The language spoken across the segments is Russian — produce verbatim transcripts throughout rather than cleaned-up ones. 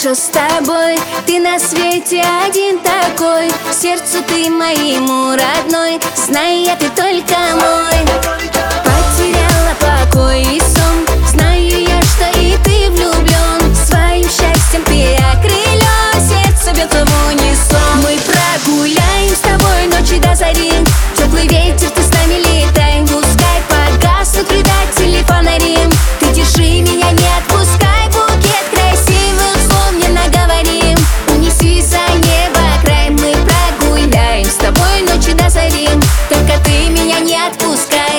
хорошо с тобой. Ты на свете один такой, сердцу ты моему родной. Знай, я ты только мой. Потеряла покой и сон, знаю я, что и ты влюблен. Своим счастьем ты окрылен, сердце бьется в унисон. Мы прогуляем с тобой ночи до зари, теплый ветер, ты с нами летай. Пускай погаснут предатели фонари, ты держи меня, не отпускай. Букет красивых слов мне наговорим, унеси за небо край. Мы прогуляем с тобой ночи до зари, только ты меня не отпускай.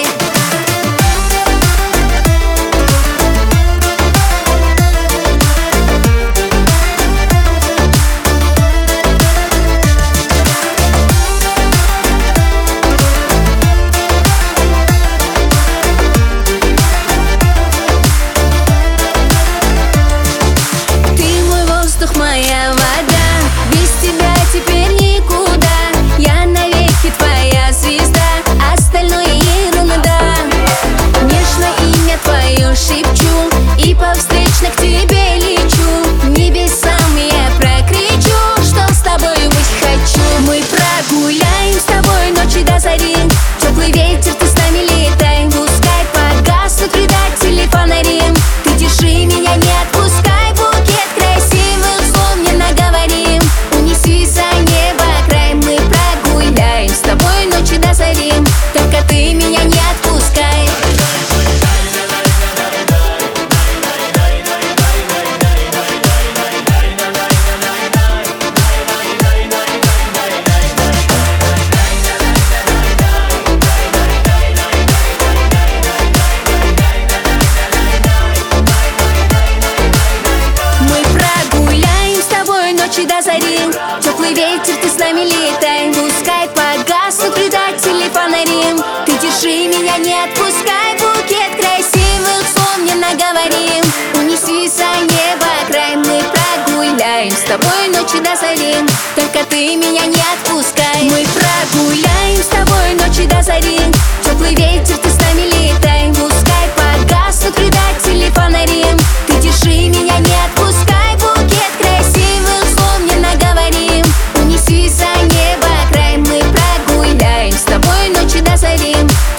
Моя вода, без тебя теперь никуда. Я навеки твоя звезда, остальное ерунда. Нежно имя твое шепчу и по встречно к тебе лечу. Небесам я прокричу, что с тобой быть хочу. Мы прогуляем с тобой ночи до зари, теплый ветер, ты с нами летай. Пускай погаснут предатели фонари, ты держи меня, не отпускай. Букет красивых слов мне наговорим, унеси за небо край. Мы прогуляем с тобой ночи до зари, только ты меня не отпускай. До зари, теплый ветер, ты с нами летай. Пускай погаснут предатели фонари, ты держи меня, не отпускай. Букет красивых слов мне наговорим, унеси за небо край. Мы прогуляем с тобой ночи до зари, только ты меня не отпускай. Мы прогуляем с тобой ночи до зари, теплый ветер, ты с нами летай. Пускай погаснут предатели фонари, ты держи меня, не отпускай. Букет красивых слов мне наговорим, унеси за небо край. Мы прогуляем с тобой ночи до зари,